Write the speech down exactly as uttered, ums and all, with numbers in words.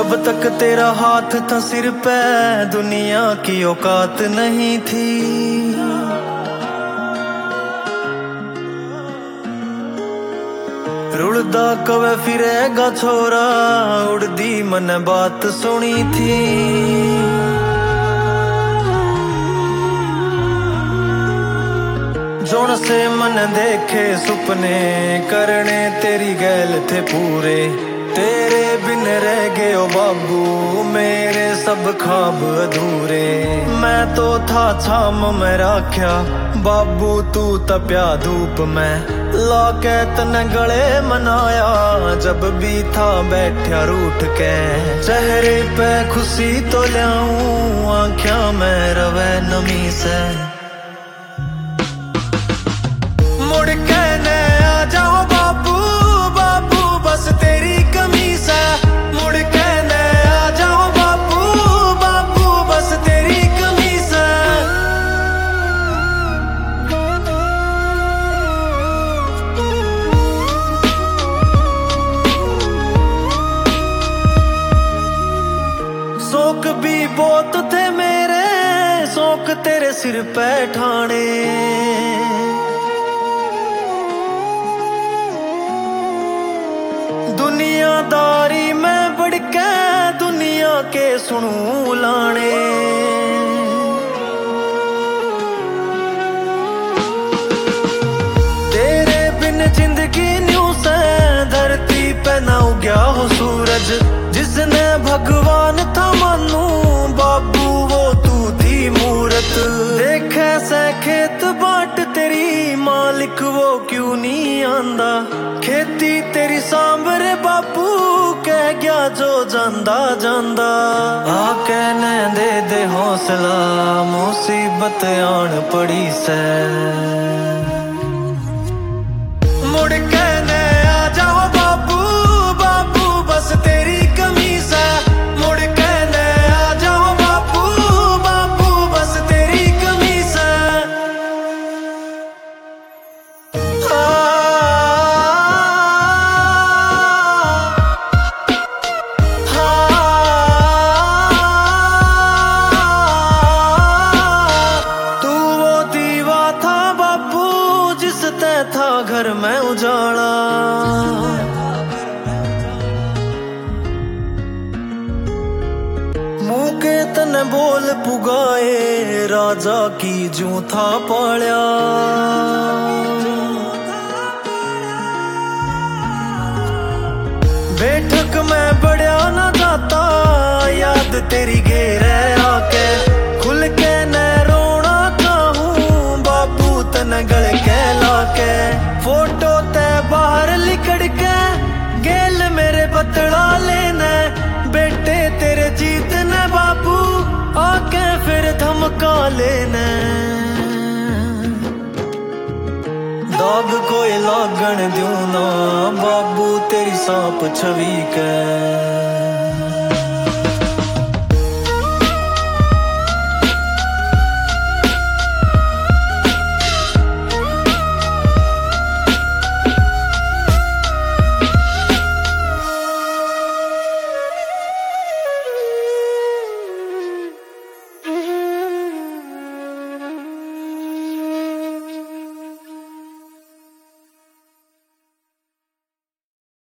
जब तक तेरा हाथ था सिर पे दुनिया की औकात नहीं थी। रुड़दा कवे फिरेगा छोरा उड़दी मन बात सुनी थी। जोन से मन देखे सुपने करने तेरी गैल थे पूरे। तेरे बिन रह गए ओ बाबू मेरे सब ख्वाब अधूरे। मैं तो था छाम में राख्या बाबू तू तप्या धूप में। लाके तने गले मनाया जब भी था बैठा रूठ के। चेहरे पे खुशी तो ल्याऊं आँखियां में रवे नमी से। मुड़ के न आ जाओ बाबू बाबू बस तेरी कमी से। मुड़ के न आ जाओ बाबू बाबू बस तेरी कमी से। शौक भी बहुत थे मेरे शौक तेरे सिर पे ठाणे। दुनियादारी में बढ़ के दुनिया के सुनू लाने। तेरे बिन जिंदगी न्यू से धरती पे ना उगया हो सूरज। जिसने भगवान था मानू बाबू वो तू थी मूरत। देखे से खेत बाट तेरी मालिक वो क्यों नहीं आंदा। खेती तेरी सांबरे बापू कह गया जो जांदा जांदा। आ कहने दे दे हौसला मुसीबत आन पड़ी से। मुड़ के न आ जाओ बाबू बाबू बस तेरी कमी से। मुड़ के न आ जाओ बाबू बाबू बस तेरी कमी से। था घर में उजाला मुंह के तन बोल पुगाए राजा की जू था पाल्या। बैठक में बढ़िया न जाता याद तेरी घेरे आके। खुल के न रोना चाहूं बाबू तन गल के लाके। फोटो ते बाहर लिकड़ के गेल मेरे बतला लेने। बेटे तेरे जीतने बाबू आके फिर धमका लेने। दाग कोई लागण द्यू ना बाबू तेरी सांप छवि के।